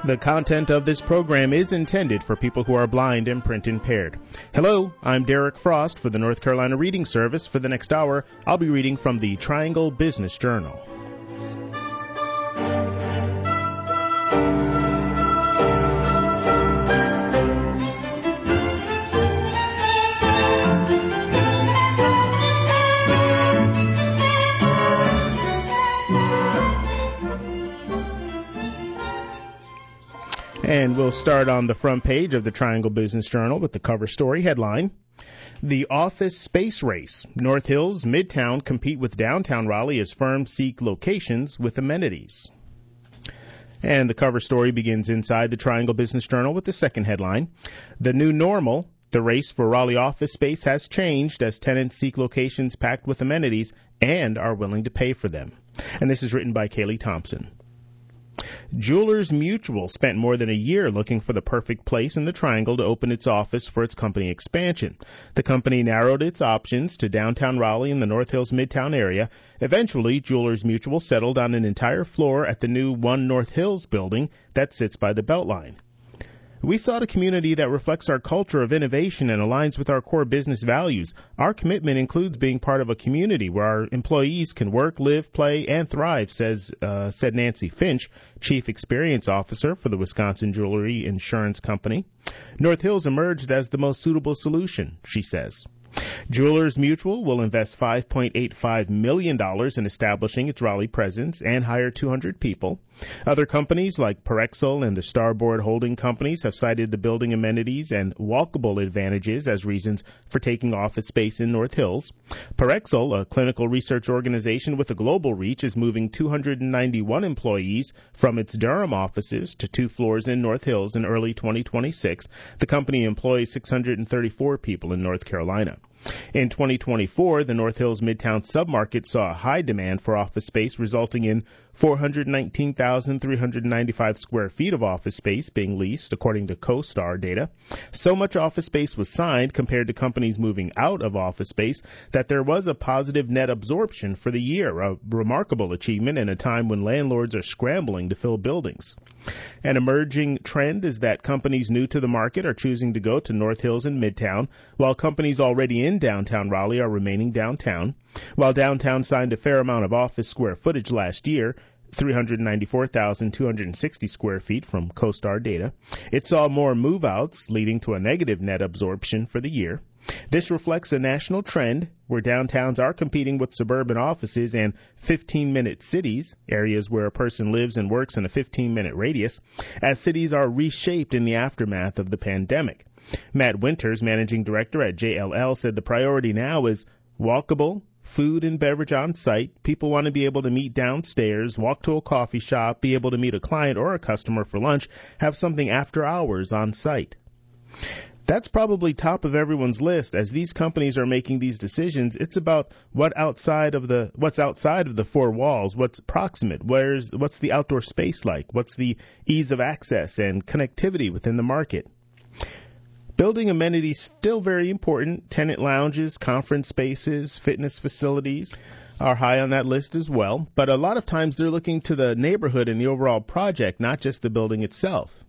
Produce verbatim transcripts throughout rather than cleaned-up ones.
The content of this program is intended for people who are blind and print impaired. Hello, I'm Derek Frost for the North Carolina Reading Service. For the next hour, I'll be reading from the Triangle Business Journal. And we'll start on the front page of the Triangle Business Journal with the cover story headline, The Office Space Race. North Hills, Midtown compete with downtown Raleigh as firms seek locations with amenities. And the cover story begins inside the Triangle Business Journal with the second headline, The New Normal. The race for Raleigh office space has changed as tenants seek locations packed with amenities and are willing to pay for them. And this is written by Kaylee Thompson. Jewelers Mutual spent more than a year looking for the perfect place in the Triangle to open its office for its company expansion. The company narrowed its options to downtown Raleigh and the North Hills Midtown area. Eventually, Jewelers Mutual settled on an entire floor at the new One North Hills building that sits by the Beltline. We sought a community that reflects our culture of innovation and aligns with our core business values. Our commitment includes being part of a community where our employees can work, live, play, and thrive, says uh, said Nancy Finch, Chief Experience Officer for the Wisconsin Jewelry Insurance Company. North Hills emerged as the most suitable solution, she says. Jewelers Mutual will invest five point eight five million dollars in establishing its Raleigh presence and hire two hundred people. Other companies like Parexel and the Starboard Holding Companies have cited the building amenities and walkable advantages as reasons for taking office space in North Hills. Parexel, a clinical research organization with a global reach, is moving two hundred ninety-one employees from its Durham offices to two floors in North Hills in early twenty twenty-six. The company employs six hundred thirty-four people in North Carolina. In twenty twenty-four, the North Hills Midtown submarket saw a high demand for office space, resulting in four hundred nineteen thousand three hundred ninety-five square feet of office space being leased, according to CoStar data. So much office space was signed compared to companies moving out of office space that there was a positive net absorption for the year, a remarkable achievement in a time when landlords are scrambling to fill buildings. An emerging trend is that companies new to the market are choosing to go to North Hills and Midtown, while companies already in downtown Raleigh are remaining downtown. While downtown signed a fair amount of office square footage last year, three hundred ninety-four thousand two hundred sixty square feet from CoStar data, it saw more move-outs, leading to a negative net absorption for the year. This reflects a national trend where downtowns are competing with suburban offices and fifteen-minute cities, areas where a person lives and works in a fifteen-minute radius, as cities are reshaped in the aftermath of the pandemic. Matt Winters, managing director at J L L, said the priority now is walkable, food and beverage on site. People want to be able to meet downstairs, walk to a coffee shop, be able to meet a client or a customer for lunch, have something after hours on site. That's probably top of everyone's list. As these companies are making these decisions, it's about what outside of the what's outside of the four walls, what's proximate, where's what's the outdoor space like, what's the ease of access and connectivity within the market. Building amenities still very important. Tenant lounges, conference spaces, fitness facilities are high on that list as well. But a lot of times they're looking to the neighborhood and the overall project, not just the building itself.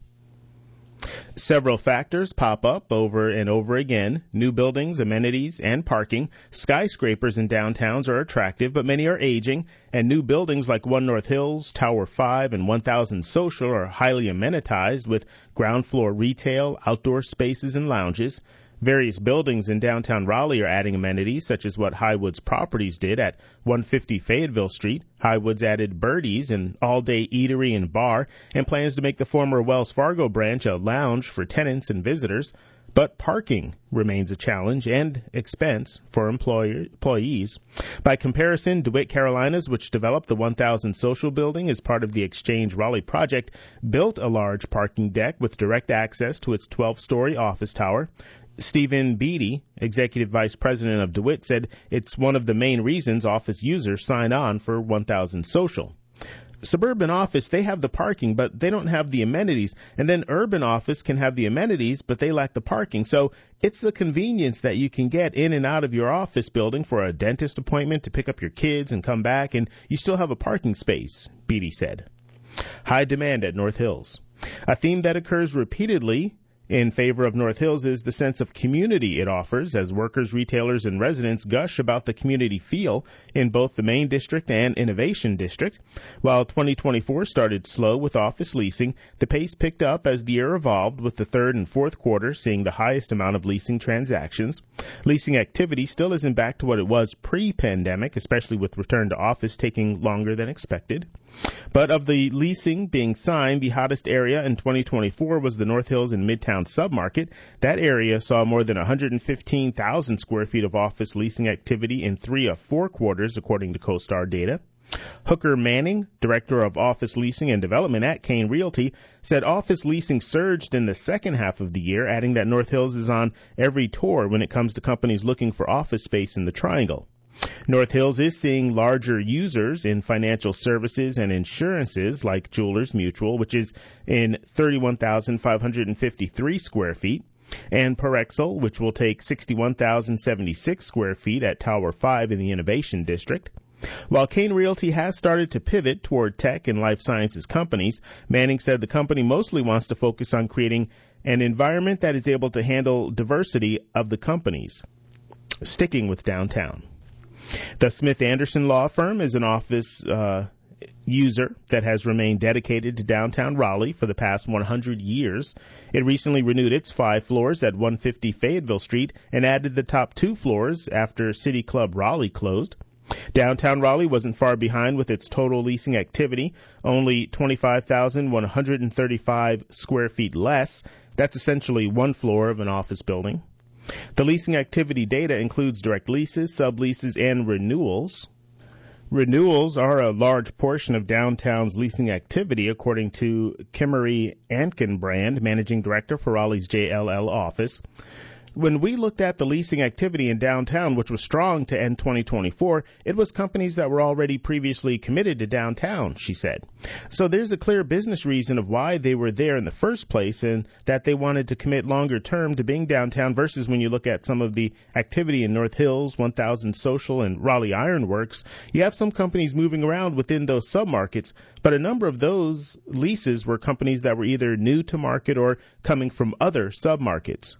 Several factors pop up over and over again. New buildings, amenities, and parking. Skyscrapers in downtowns are attractive, but many are aging, and new buildings like One North Hills, Tower five, and one thousand Social are highly amenitized with ground floor retail, outdoor spaces, and lounges. Various buildings in downtown Raleigh are adding amenities, such as what Highwoods Properties did at one fifty Fayetteville Street. Highwoods added Birdies, an all-day eatery and bar, and plans to make the former Wells Fargo branch a lounge for tenants and visitors. But parking remains a challenge and expense for employer, employees. By comparison, DeWitt Carolinas, which developed the one thousand Social building as part of the Exchange Raleigh project, built a large parking deck with direct access to its twelve-story office tower. Stephen Beatty, executive vice president of DeWitt, said it's one of the main reasons office users sign on for one thousand Social. Suburban office, they have the parking, but they don't have the amenities. And then urban office can have the amenities, but they lack the parking. So it's the convenience that you can get in and out of your office building for a dentist appointment, to pick up your kids and come back, and you still have a parking space, Beatty said. High demand at North Hills. A theme that occurs repeatedly in favor of North Hills is the sense of community it offers, as workers, retailers, and residents gush about the community feel in both the Main District and Innovation District. While twenty twenty-four started slow with office leasing, the pace picked up as the year evolved, with the third and fourth quarter seeing the highest amount of leasing transactions. Leasing activity still isn't back to what it was pre-pandemic, especially with return to office taking longer than expected. But of the leasing being signed, the hottest area in twenty twenty-four was the North Hills and Midtown submarket. That area saw more than one hundred fifteen thousand square feet of office leasing activity in three of four quarters, according to CoStar data. Hooker Manning, director of office leasing and development at Kane Realty, said office leasing surged in the second half of the year, adding that North Hills is on every tour when it comes to companies looking for office space in the Triangle. North Hills is seeing larger users in financial services and insurances like Jewelers Mutual, which is in thirty-one thousand five hundred fifty-three square feet, and Parexel, which will take sixty-one thousand seventy-six square feet at Tower five in the Innovation District. While Kane Realty has started to pivot toward tech and life sciences companies, Manning said the company mostly wants to focus on creating an environment that is able to handle diversity of the companies. Sticking with downtown. The Smith Anderson Law Firm is an office uh, user that has remained dedicated to downtown Raleigh for the past one hundred years. It recently renewed its five floors at one fifty Fayetteville Street and added the top two floors after City Club Raleigh closed. Downtown Raleigh wasn't far behind with its total leasing activity, only twenty-five thousand one hundred thirty-five square feet less. That's essentially one floor of an office building. The leasing activity data includes direct leases, subleases, and renewals. Renewals are a large portion of downtown's leasing activity, according to Kimmery Ankenbrand, managing director for Raleigh's J L L office. When we looked at the leasing activity in downtown, which was strong to end twenty twenty-four, it was companies that were already previously committed to downtown, she said. So there's a clear business reason of why they were there in the first place, and that they wanted to commit longer term to being downtown, versus when you look at some of the activity in North Hills, one thousand Social, and Raleigh Ironworks. You have some companies moving around within those submarkets, but a number of those leases were companies that were either new to market or coming from other submarkets.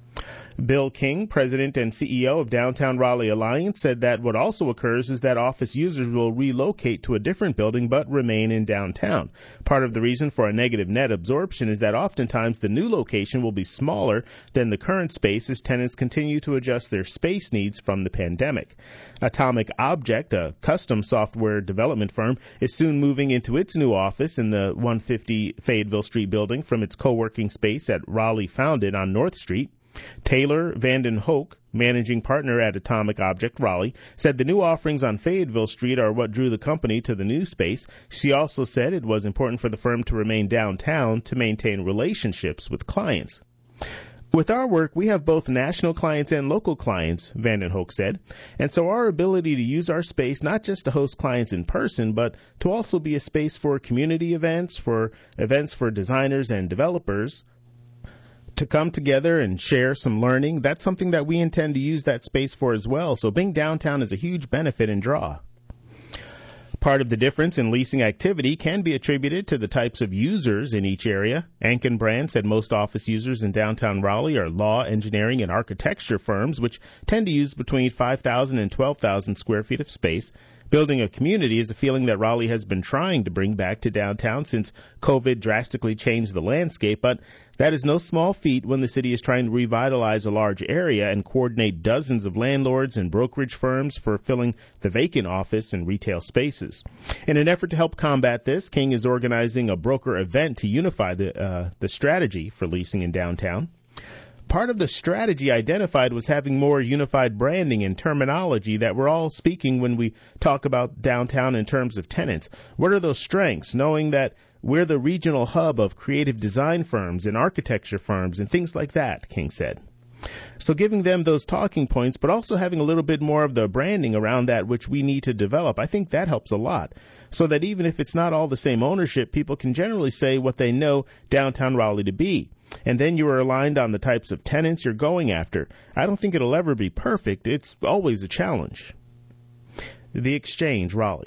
Bill King, president and C E O of Downtown Raleigh Alliance, said that what also occurs is that office users will relocate to a different building but remain in downtown. Part of the reason for a negative net absorption is that oftentimes the new location will be smaller than the current space as tenants continue to adjust their space needs from the pandemic. Atomic Object, a custom software development firm, is soon moving into its new office in the one fifty Fayetteville Street building from its co-working space at Raleigh Founded on North Street. Taylor Vanden Hoek, managing partner at Atomic Object Raleigh, said the new offerings on Fayetteville Street are what drew the company to the new space. She also said it was important for the firm to remain downtown to maintain relationships with clients. With our work, we have both national clients and local clients, Vanden Hoek said, and so our ability to use our space not just to host clients in person, but to also be a space for community events, for events for designers and developers, to come together and share some learning, that's something that we intend to use that space for as well. So being downtown is a huge benefit and draw. Part of the difference in leasing activity can be attributed to the types of users in each area. Ankenbrand said most office users in downtown Raleigh are law, engineering, and architecture firms, which tend to use between five thousand and twelve thousand square feet of space. Building a community is a feeling that Raleigh has been trying to bring back to downtown since COVID drastically changed the landscape, but that is no small feat when the city is trying to revitalize a large area and coordinate dozens of landlords and brokerage firms for filling the vacant office and retail spaces. In an effort to help combat this, King is organizing a broker event to unify the, uh, the strategy for leasing in downtown. Part of the strategy identified was having more unified branding and terminology that we're all speaking when we talk about downtown in terms of tenants. What are those strengths? Knowing that we're the regional hub of creative design firms and architecture firms and things like that, King said. So giving them those talking points, but also having a little bit more of the branding around that which we need to develop, I think that helps a lot. So that even if it's not all the same ownership, people can generally say what they know downtown Raleigh to be. And then you are aligned on the types of tenants you're going after. I don't think it'll ever be perfect. It's always a challenge. The Exchange, Raleigh.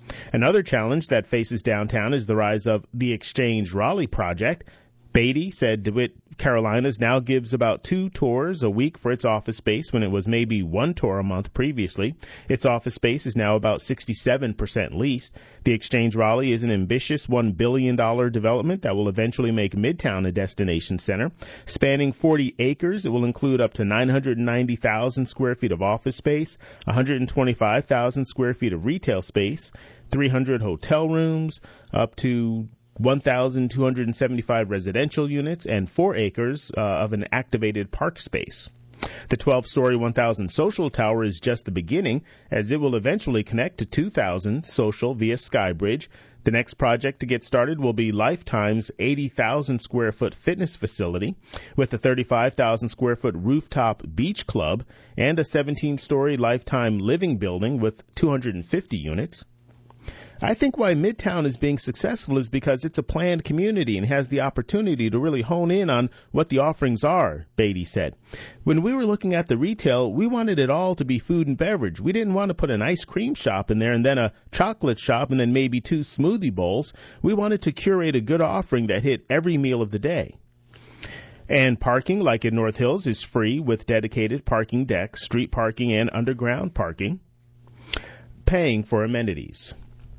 Another challenge that faces downtown is the rise of the Exchange Raleigh project. Beatty said DeWitt Carolinas now gives about two tours a week for its office space when it was maybe one tour a month previously. Its office space is now about sixty-seven percent leased. The Exchange Raleigh is an ambitious one billion dollars development that will eventually make Midtown a destination center. Spanning forty acres, it will include up to nine hundred ninety thousand square feet of office space, one hundred twenty-five thousand square feet of retail space, three hundred hotel rooms, up to one thousand two hundred seventy-five residential units, and four acres uh, of an activated park space. The twelve-story one thousand Social Tower is just the beginning, as it will eventually connect to two thousand Social via Skybridge. The next project to get started will be Lifetime's eighty thousand square foot fitness facility, with a thirty-five thousand square foot rooftop beach club and a seventeen-story Lifetime living building with two hundred fifty units. I think why Midtown is being successful is because it's a planned community and has the opportunity to really hone in on what the offerings are, Beatty said. When we were looking at the retail, we wanted it all to be food and beverage. We didn't want to put an ice cream shop in there and then a chocolate shop and then maybe two smoothie bowls. We wanted to curate a good offering that hit every meal of the day. And parking, like in North Hills, is free with dedicated parking decks, street parking, and underground parking. Paying for amenities.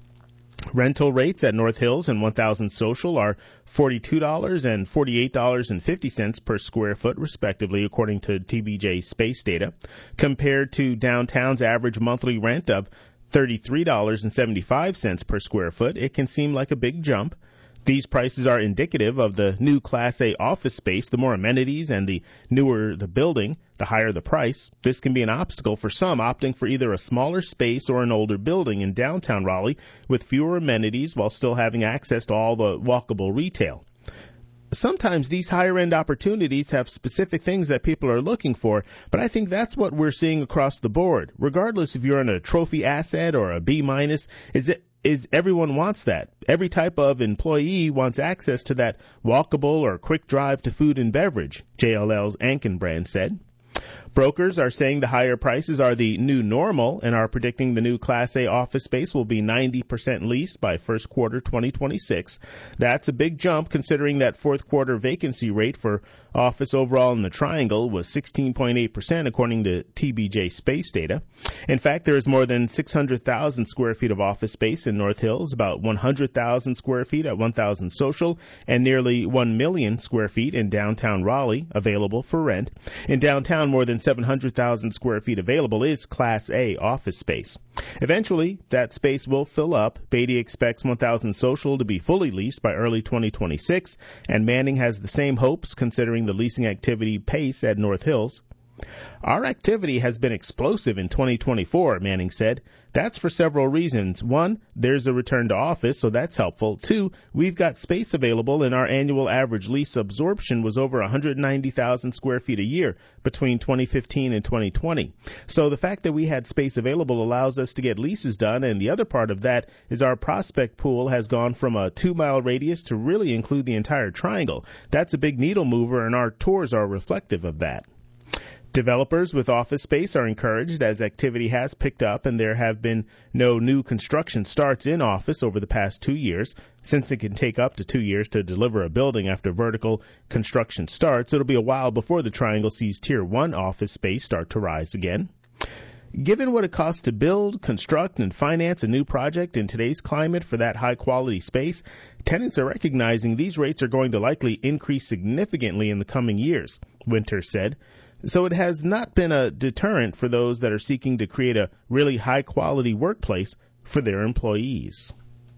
Rental rates at North Hills and one thousand Social are forty-two dollars and forty-eight dollars and fifty cents per square foot, respectively, according to T B J Space data, compared to downtown's average monthly rent of thirty-three dollars and seventy-five cents per square foot. It can seem like a big jump. These prices are indicative of the new Class A office space. The more amenities and the newer the building, the higher the price. This can be an obstacle for some, opting for either a smaller space or an older building in downtown Raleigh with fewer amenities while still having access to all the walkable retail. Sometimes these higher-end opportunities have specific things that people are looking for, but I think that's what we're seeing across the board. Regardless if you're in a trophy asset or a B-minus, is it is everyone wants that. Every type of employee wants access to that walkable or quick drive to food and beverage, J L L's Ankenbrand said. Brokers are saying the higher prices are the new normal and are predicting the new Class A office space will be ninety percent leased by first quarter twenty twenty-six. That's a big jump considering that fourth quarter vacancy rate for office overall in the Triangle was sixteen point eight percent according to T B J Space data. In fact, there is more than six hundred thousand square feet of office space in North Hills, about one hundred thousand square feet at one thousand Social, and nearly one million square feet in downtown Raleigh available for rent. In downtown, more than seven hundred thousand square feet available is Class A office space. Eventually, that space will fill up. Beatty expects one thousand Social to be fully leased by early twenty twenty-six, and Manning has the same hopes considering the leasing activity pace at North Hills. Our activity has been explosive in twenty twenty-four, Manning said. That's for several reasons. One, there's a return to office, so that's helpful. Two, we've got space available, and our annual average lease absorption was over one hundred ninety thousand square feet a year between twenty fifteen and twenty twenty. So the fact that we had space available allows us to get leases done, and the other part of that is our prospect pool has gone from a two-mile radius to really include the entire Triangle. That's a big needle mover, and our tours are reflective of that. Developers with office space are encouraged as activity has picked up and there have been no new construction starts in office over the past two years. Since it can take up to two years to deliver a building after vertical construction starts, it'll be a while before the Triangle sees Tier one office space start to rise again. Given what it costs to build, construct, and finance a new project in today's climate for that high-quality space, tenants are recognizing these rates are going to likely increase significantly in the coming years, Winter said. So it has not been a deterrent for those that are seeking to create a really high-quality workplace for their employees.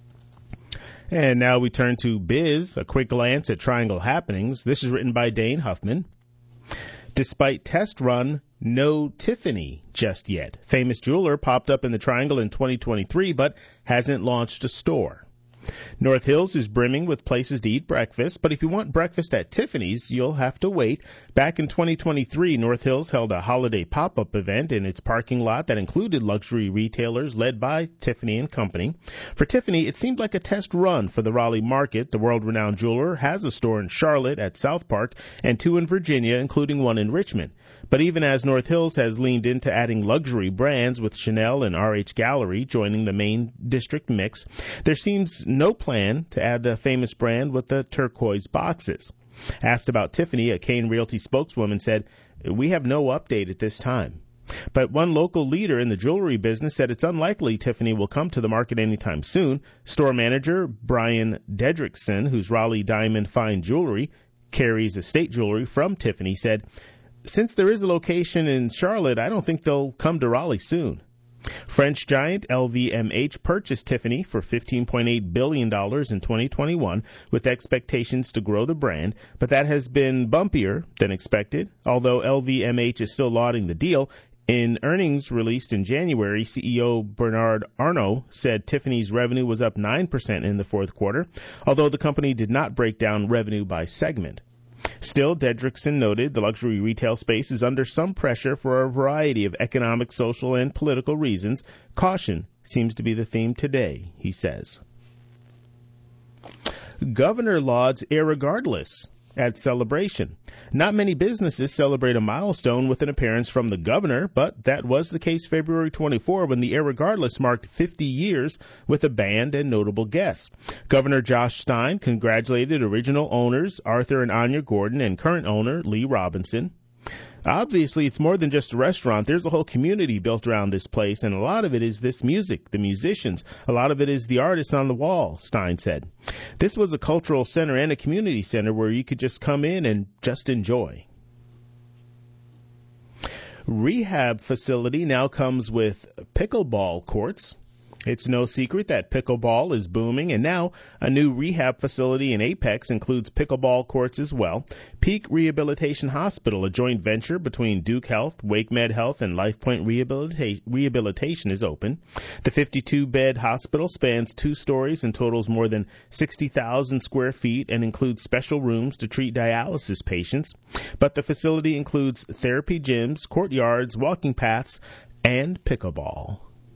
And now we turn to Biz, a quick glance at Triangle happenings. This is written by Dane Huffman. Despite test run, no Tiffany just yet. Famous jeweler popped up in the Triangle in twenty twenty-three, but hasn't launched a store. North Hills is brimming with places to eat breakfast, but if you want breakfast at Tiffany's, you'll have to wait. Back in twenty twenty-three, North Hills held a holiday pop-up event in its parking lot that included luxury retailers led by Tiffany and Company. For Tiffany, it seemed like a test run for the Raleigh market. The world-renowned jeweler has a store in Charlotte at South Park and two in Virginia, including one in Richmond. But even as North Hills has leaned into adding luxury brands with Chanel and R H Gallery joining the main district mix, there seems no plan to add the famous brand with the turquoise boxes. Asked about Tiffany, a Kane Realty spokeswoman said, "We have no update at this time." But one local leader in the jewelry business said it's unlikely Tiffany will come to the market anytime soon. Store manager Brian Dedrickson, whose Raleigh Diamond Fine Jewelry carries estate jewelry from Tiffany, said, "Since there is a location in Charlotte, I don't think they'll come to Raleigh soon." French giant L V M H purchased Tiffany for fifteen point eight billion dollars in twenty twenty-one with expectations to grow the brand, but that has been bumpier than expected. Although L V M H is still lauding the deal, in earnings released in January, C E O Bernard Arnault said Tiffany's revenue was up nine percent in the fourth quarter, although the company did not break down revenue by segment. Still, Dedrickson noted the luxury retail space is under some pressure for a variety of economic, social, and political reasons. Caution seems to be the theme today, he says. Governor lauds Irregardless at celebration. Not many businesses celebrate a milestone with an appearance from the governor, but that was the case February twenty-fourth when the Irregardless marked fifty years with a band and notable guests. Governor Josh Stein congratulated original owners Arthur and Anya Gordon and current owner Lee Robinson. Obviously, it's more than just a restaurant. There's a whole community built around this place, and a lot of it is this music, the musicians. A lot of it is the artists on the wall, Stein said. This was a cultural center and a community center where you could just come in and just enjoy. Rehab facility now comes with pickleball courts. It's no secret that pickleball is booming, and now a new rehab facility in Apex includes pickleball courts as well. Peak Rehabilitation Hospital, a joint venture between Duke Health, WakeMed Health, and LifePoint Rehabilita- Rehabilitation, is open. The fifty-two bed hospital spans two stories and totals more than sixty thousand square feet and includes special rooms to treat dialysis patients. But the facility includes therapy gyms, courtyards, walking paths, and pickleball.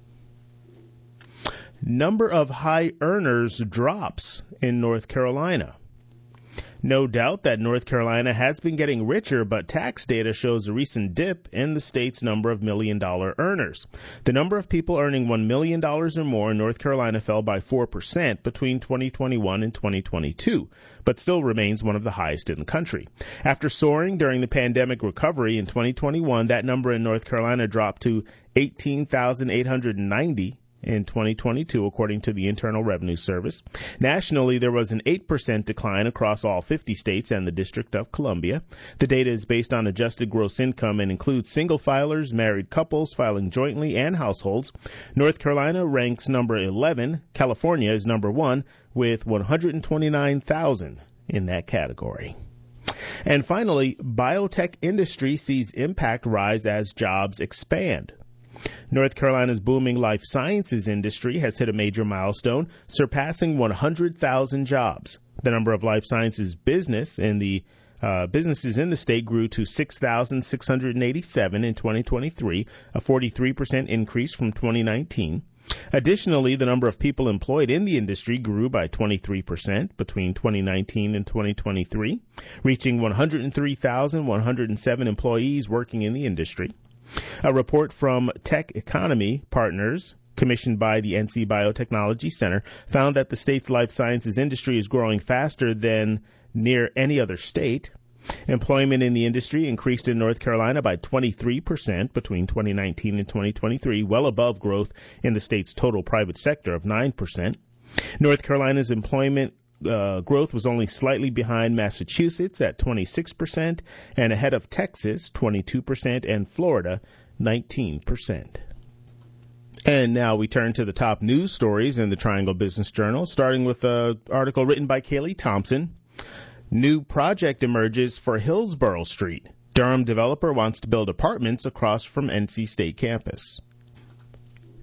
Number of high earners drops in North Carolina. No doubt that North Carolina has been getting richer, but tax data shows a recent dip in the state's number of million-dollar earners. The number of people earning one million dollars or more in North Carolina fell by four percent between twenty twenty-one and twenty twenty-two, but still remains one of the highest in the country. After soaring during the pandemic recovery in twenty twenty-one, that number in North Carolina dropped to eighteen thousand eight hundred ninety in twenty twenty-two, according to the Internal Revenue Service. Nationally, there was an eight percent decline across all fifty states and the District of Columbia. The data is based on adjusted gross income and includes single filers, married couples filing jointly, and households. North Carolina ranks number eleven. California is number one with one hundred twenty-nine thousand in that category. And finally, biotech industry sees impact rise as jobs expand. North Carolina's booming life sciences industry has hit a major milestone, surpassing one hundred thousand jobs. The number of life sciences business in the uh, businesses in the state grew to six thousand six hundred eighty-seven in twenty twenty-three, a forty-three percent increase from twenty nineteen. Additionally, the number of people employed in the industry grew by twenty-three percent between twenty nineteen and twenty twenty-three, reaching one hundred three thousand one hundred seven employees working in the industry. A report from Tech Economy Partners, commissioned by the N C Biotechnology Center, found that the state's life sciences industry is growing faster than near any other state. Employment in the industry increased in North Carolina by twenty-three percent between twenty nineteen and twenty twenty-three, well above growth in the state's total private sector of nine percent. North Carolina's employment Uh, growth was only slightly behind Massachusetts at twenty-six percent and ahead of Texas, twenty-two percent, and Florida, nineteen percent. And now we turn to the top news stories in the Triangle Business Journal, starting with an article written by Kaylee Thompson. New project emerges for Hillsborough Street. Durham developer wants to build apartments across from N C State campus.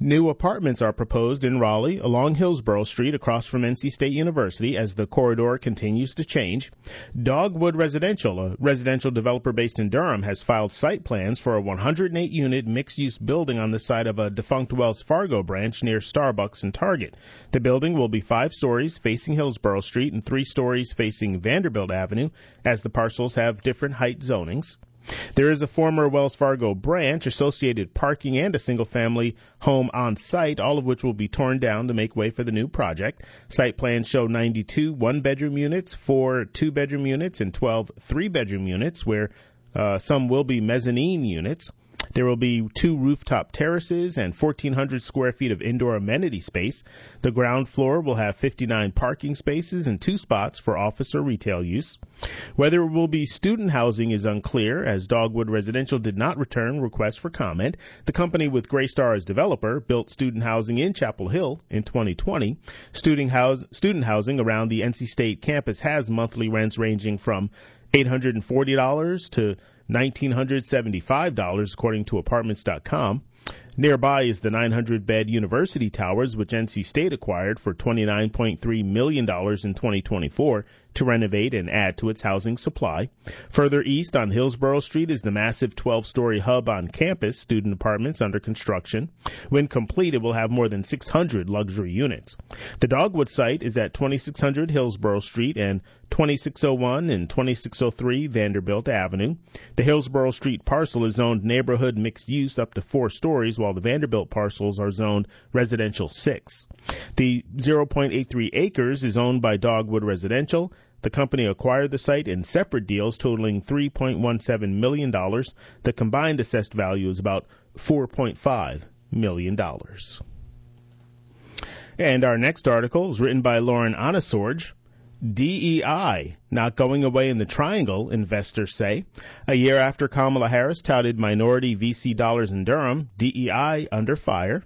New apartments are proposed in Raleigh along Hillsborough Street across from N C State University as the corridor continues to change. Dogwood Residential, a residential developer based in Durham, has filed site plans for a one hundred eight unit mixed-use building on the site of a defunct Wells Fargo branch near Starbucks and Target. The building will be five stories facing Hillsborough Street and three stories facing Vanderbilt Avenue, as the parcels have different height zonings. There is a former Wells Fargo branch, associated parking, and a single-family home on site, all of which will be torn down to make way for the new project. Site plans show ninety-two one-bedroom units, four two-bedroom units, and twelve three-bedroom units, where uh, some will be mezzanine units. There will be two rooftop terraces and fourteen hundred square feet of indoor amenity space. The ground floor will have fifty-nine parking spaces and two spots for office or retail use. Whether it will be student housing is unclear, as Dogwood Residential did not return requests for comment. The company with Greystar as developer built student housing in Chapel Hill in twenty twenty. Student, house, student housing around the N C State campus has monthly rents ranging from eight hundred forty dollars to one thousand nine hundred seventy-five dollars, according to Apartments dot com. Nearby is the nine hundred bed University Towers, which N C State acquired for twenty-nine point three million dollars in twenty twenty-four to renovate and add to its housing supply. Further east on Hillsborough Street is the massive twelve-story hub on campus student apartments under construction. When complete, it will have more than six hundred luxury units. The Dogwood site is at twenty-six hundred Hillsborough Street and twenty-six oh one and twenty-six oh three Vanderbilt Avenue. The Hillsborough Street parcel is zoned neighborhood mixed use up to four stories, while the Vanderbilt parcels are zoned residential six. The zero point eight three acres is owned by Dogwood Residential. The company acquired the site in separate deals totaling three point one seven million dollars. The combined assessed value is about four point five million dollars. And our next article is written by Lauren Anasorge. D E I not going away in the Triangle, investors say. A year after Kamala Harris touted minority V C dollars in Durham, D E I under fire.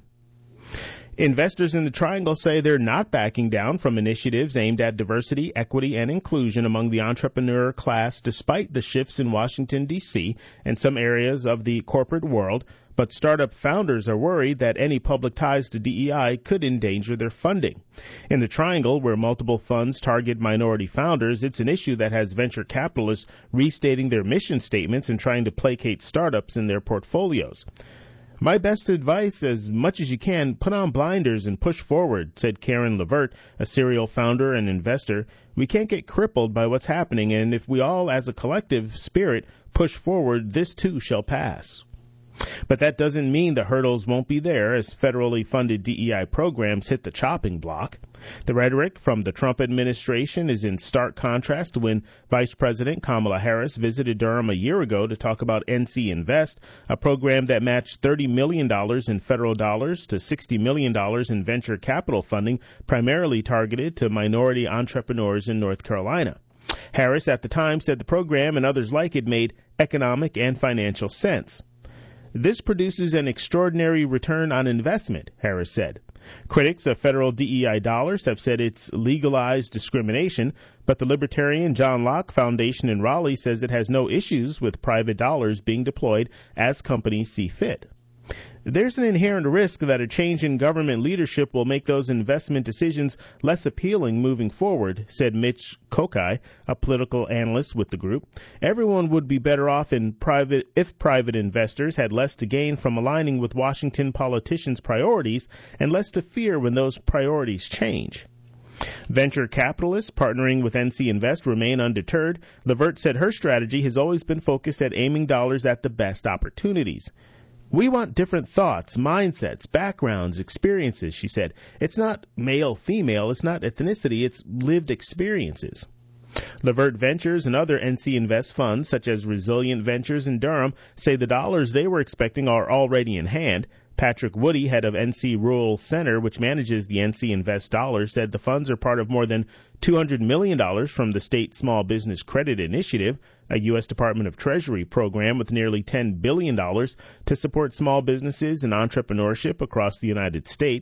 Investors in the Triangle say they're not backing down from initiatives aimed at diversity, equity, and inclusion among the entrepreneur class, despite the shifts in Washington, D C and some areas of the corporate world. But startup founders are worried that any public ties to D E I could endanger their funding. In the Triangle, where multiple funds target minority founders, it's an issue that has venture capitalists restating their mission statements and trying to placate startups in their portfolios. My best advice, as much as you can, put on blinders and push forward, said Karen Levert, a serial founder and investor. We can't get crippled by what's happening, and if we all, as a collective spirit, push forward, this too shall pass. But that doesn't mean the hurdles won't be there as federally funded D E I programs hit the chopping block. The rhetoric from the Trump administration is in stark contrast to when Vice President Kamala Harris visited Durham a year ago to talk about N C Invest, a program that matched thirty million dollars in federal dollars to sixty million dollars in venture capital funding, primarily targeted to minority entrepreneurs in North Carolina. Harris at the time said the program and others like it made economic and financial sense. This produces an extraordinary return on investment, Harris said. Critics of federal D E I dollars have said it's legalized discrimination, but the Libertarian John Locke Foundation in Raleigh says it has no issues with private dollars being deployed as companies see fit. There's an inherent risk that a change in government leadership will make those investment decisions less appealing moving forward, said Mitch Kokai, a political analyst with the group. Everyone would be better off in private if private investors had less to gain from aligning with Washington politicians' priorities and less to fear when those priorities change. Venture capitalists partnering with N C Invest remain undeterred. Levert said her strategy has always been focused at aiming dollars at the best opportunities. We want different thoughts, mindsets, backgrounds, experiences, she said. It's not male, female, it's not ethnicity, it's lived experiences. Levert Ventures and other N C Invest funds, such as Resilient Ventures in Durham, say the dollars they were expecting are already in hand. Patrick Woody, head of N C Rural Center, which manages the N C Invest dollars, said the funds are part of more than two hundred million dollars from the State Small Business Credit Initiative, a U S Department of Treasury program with nearly ten billion dollars to support small businesses and entrepreneurship across the United States.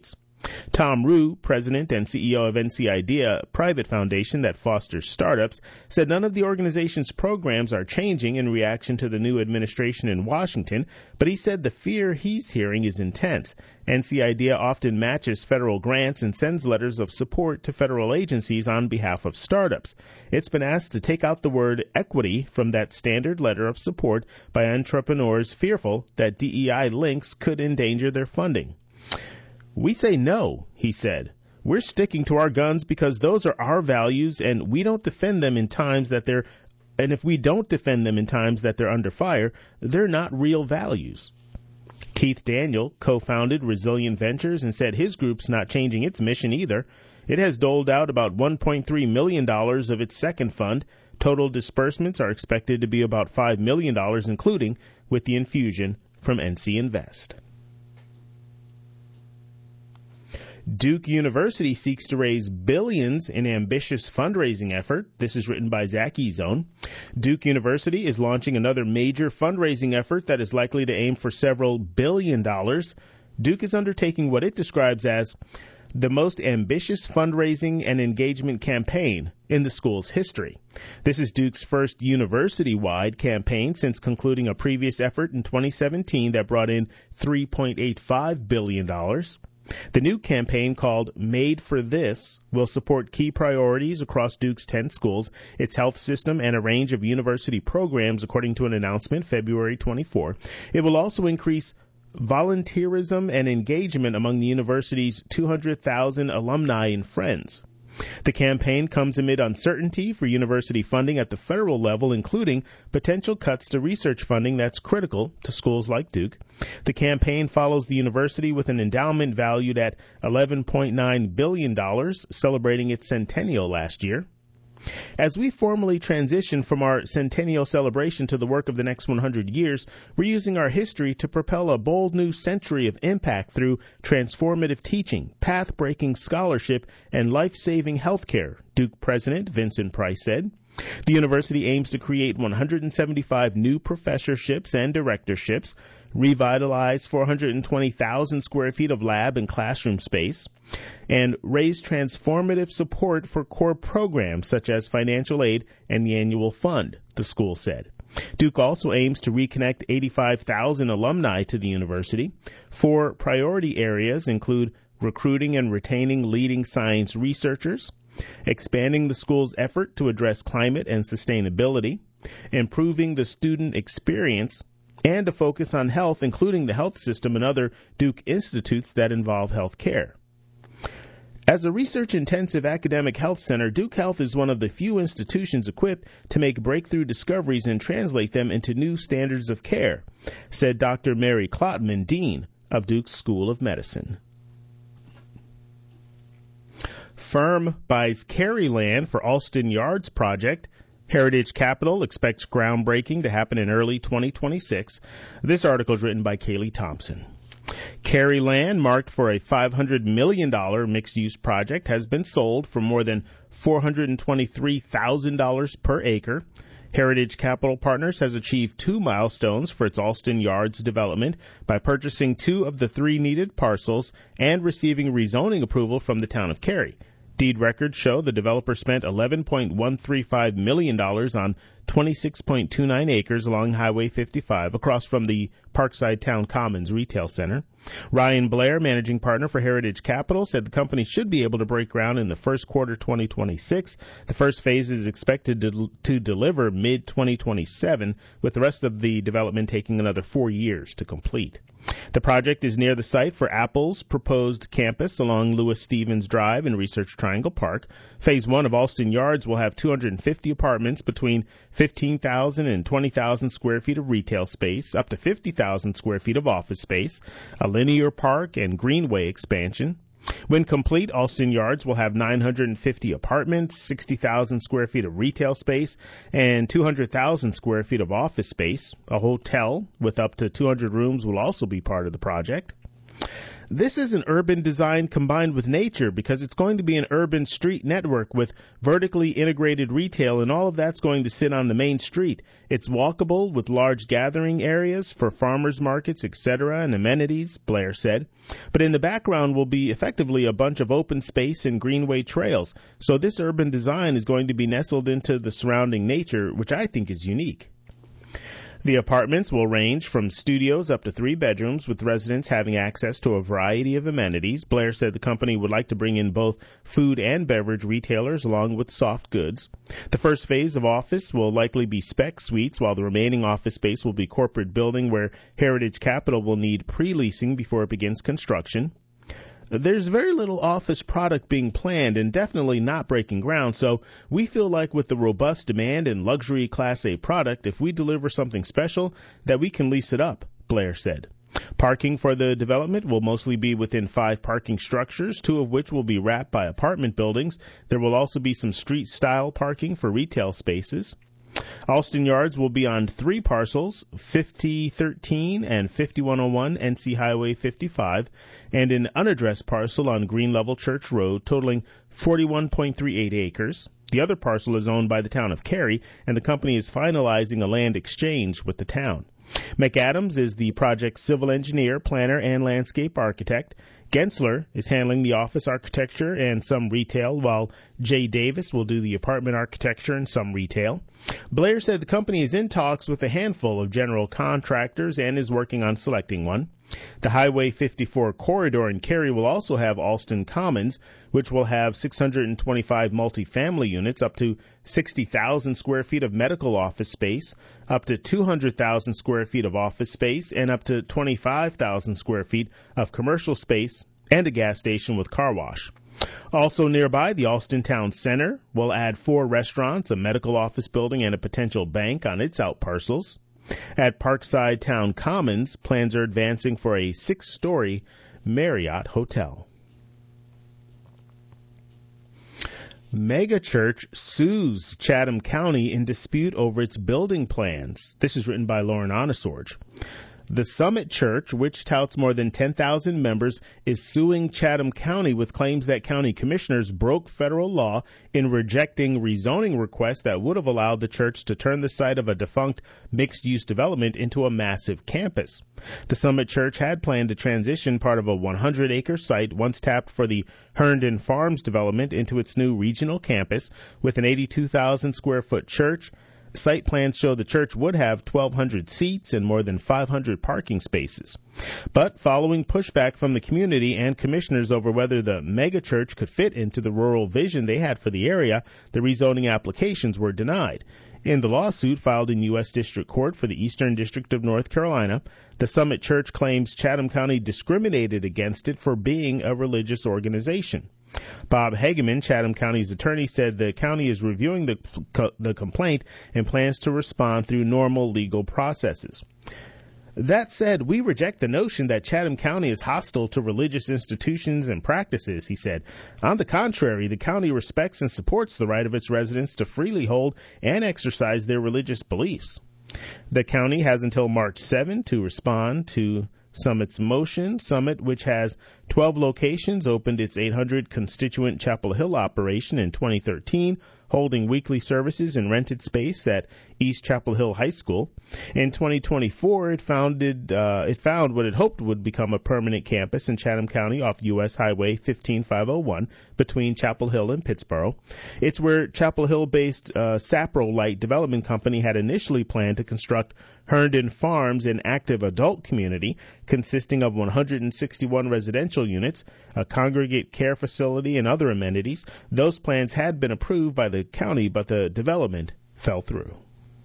Tom Rue, president and C E O of N C IDEA, a private foundation that fosters startups, said none of the organization's programs are changing in reaction to the new administration in Washington, but he said the fear he's hearing is intense. N C IDEA often matches federal grants and sends letters of support to federal agencies on behalf of startups. It's been asked to take out the word equity from that standard letter of support by entrepreneurs fearful that D E I links could endanger their funding. We say no, he said. We're sticking to our guns because those are our values, and we don't defend them in times that they're, and if we don't defend them in times that they're under fire, they're not real values. Keith Daniel co-founded Resilient Ventures and said his group's not changing its mission either. It has doled out about one point three million dollars of its second fund. Total disbursements are expected to be about five million dollars, including with the infusion from N C Invest. Duke University seeks to raise billions in ambitious fundraising effort. This is written by Zach Ezone. Duke University is launching another major fundraising effort that is likely to aim for several billion dollars. Duke is undertaking what it describes as the most ambitious fundraising and engagement campaign in the school's history. This is Duke's first university-wide campaign since concluding a previous effort in twenty seventeen that brought in three point eight five billion dollars. The new campaign, called Made for This, will support key priorities across Duke's ten schools, its health system, and a range of university programs, according to an announcement February twenty-fourth. It will also increase volunteerism and engagement among the university's two hundred thousand alumni and friends. The campaign comes amid uncertainty for university funding at the federal level, including potential cuts to research funding that's critical to schools like Duke. The campaign follows the university with an endowment valued at eleven point nine billion dollars, celebrating its centennial last year. As we formally transition from our centennial celebration to the work of the next one hundred years, we're using our history to propel a bold new century of impact through transformative teaching, path-breaking scholarship, and life-saving healthcare, Duke President Vincent Price said. The university aims to create one hundred seventy-five new professorships and directorships, revitalize four hundred twenty thousand square feet of lab and classroom space, and raise transformative support for core programs such as financial aid and the annual fund, the school said. Duke also aims to reconnect eighty-five thousand alumni to the university. Four priority areas include recruiting and retaining leading science researchers, expanding the school's effort to address climate and sustainability, improving the student experience, and a focus on health, including the health system and other Duke institutes that involve health care. As a research-intensive academic health center, Duke Health is one of the few institutions equipped to make breakthrough discoveries and translate them into new standards of care, said Doctor Mary Klotman, Dean of Duke's School of Medicine. Firm buys Cary land for Alston Yards project. Heritage Capital expects groundbreaking to happen in early twenty twenty-six. This article is written by Kaylee Thompson. Cary land, marked for a five hundred million dollars mixed-use project, has been sold for more than four hundred twenty-three thousand dollars per acre. Heritage Capital Partners has achieved two milestones for its Alston Yards development by purchasing two of the three needed parcels and receiving rezoning approval from the town of Cary. Deed records show the developer spent eleven point one three five million dollars on twenty-six point two nine acres along Highway fifty-five across from the Parkside Town Commons Retail Center. Ryan Blair, managing partner for Heritage Capital, said the company should be able to break ground in the first quarter twenty twenty-six. The first phase is expected to, to deliver mid twenty twenty-seven, with the rest of the development taking another four years to complete. The project is near the site for Apple's proposed campus along Lewis Stevens Drive in Research Triangle Park. Phase one of Alston Yards will have two hundred fifty apartments between fifteen thousand and twenty thousand square feet of retail space, up to fifty thousand square feet of office space, a linear park, and greenway expansion. When complete, Alston Yards will have nine hundred fifty apartments, sixty thousand square feet of retail space, and two hundred thousand square feet of office space. A hotel with up to two hundred rooms will also be part of the project. This is an urban design combined with nature because it's going to be an urban street network with vertically integrated retail, and all of that's going to sit on the main street. It's walkable with large gathering areas for farmers markets, et cetera, and amenities, Blair said. But in the background will be effectively a bunch of open space and greenway trails. So this urban design is going to be nestled into the surrounding nature, which I think is unique. The apartments will range from studios up to three bedrooms, with residents having access to a variety of amenities. Blair said the company would like to bring in both food and beverage retailers along with soft goods. The first phase of office will likely be spec suites, while the remaining office space will be corporate building where Heritage Capital will need pre-leasing before it begins construction. There's very little office product being planned and definitely not breaking ground, so we feel like with the robust demand and luxury Class A product, if we deliver something special, that we can lease it up, Blair said. Parking for the development will mostly be within five parking structures, two of which will be wrapped by apartment buildings. There will also be some street-style parking for retail spaces. Alston Yards will be on three parcels, fifty thirteen and fifty-one oh one N C Highway fifty-five, and an unaddressed parcel on Green Level Church Road totaling forty-one point three eight acres. The other parcel is owned by the town of Cary, and the company is finalizing a land exchange with the town. McAdams is the project's civil engineer, planner, and landscape architect. Gensler is handling the office architecture and some retail, while Jay Davis will do the apartment architecture and some retail. Blair said the company is in talks with a handful of general contractors and is working on selecting one. The Highway fifty-four corridor in Cary will also have Alston Commons, which will have six hundred twenty-five multifamily units, up to sixty thousand square feet of medical office space, up to two hundred thousand square feet of office space, and up to twenty-five thousand square feet of commercial space, and a gas station with car wash. Also nearby, the Alston Town Center will add four restaurants, a medical office building, and a potential bank on its out parcels. At Parkside Town Commons, plans are advancing for a six-story Marriott hotel. Megachurch sues Chatham County in dispute over its building plans. This is written by Lauren Onesorge. The Summit Church, which touts more than ten thousand members, is suing Chatham County with claims that county commissioners broke federal law in rejecting rezoning requests that would have allowed the church to turn the site of a defunct mixed-use development into a massive campus. The Summit Church had planned to transition part of a one hundred acre site once tapped for the Herndon Farms development into its new regional campus with an eighty-two thousand square foot church. Site plans show the church would have twelve hundred seats and more than five hundred parking spaces. But following pushback from the community and commissioners over whether the megachurch could fit into the rural vision they had for the area, the rezoning applications were denied. In the lawsuit filed in U S District Court for the Eastern District of North Carolina, the Summit Church claims Chatham County discriminated against it for being a religious organization. Bob Hageman, Chatham County's attorney, said the county is reviewing the, the complaint and plans to respond through normal legal processes. That said, we reject the notion that Chatham County is hostile to religious institutions and practices, he said. On the contrary, the county respects and supports the right of its residents to freely hold and exercise their religious beliefs. The county has until March seventh to respond to Summit's motion. Summit, which has twelve locations, opened its eight hundred constituent Chapel Hill operation in twenty thirteen, holding weekly services in rented space at East Chapel Hill High School. In twenty twenty-four, it founded uh, it found what it hoped would become a permanent campus in Chatham County off U S Highway fifteen five oh one between Chapel Hill and Pittsboro. It's where Chapel Hill-based uh, Sapro Light Development Company had initially planned to construct Herndon Farms, an active adult community consisting of one hundred sixty-one residential units, a congregate care facility, and other amenities. Those plans had been approved by the county, but the development fell through.